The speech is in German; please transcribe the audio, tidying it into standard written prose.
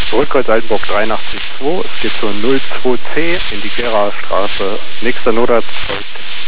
Rückkreuz Altenburg 83.2, es geht zur 02C in die Geraer Straße. Nächster Notarzt folgt.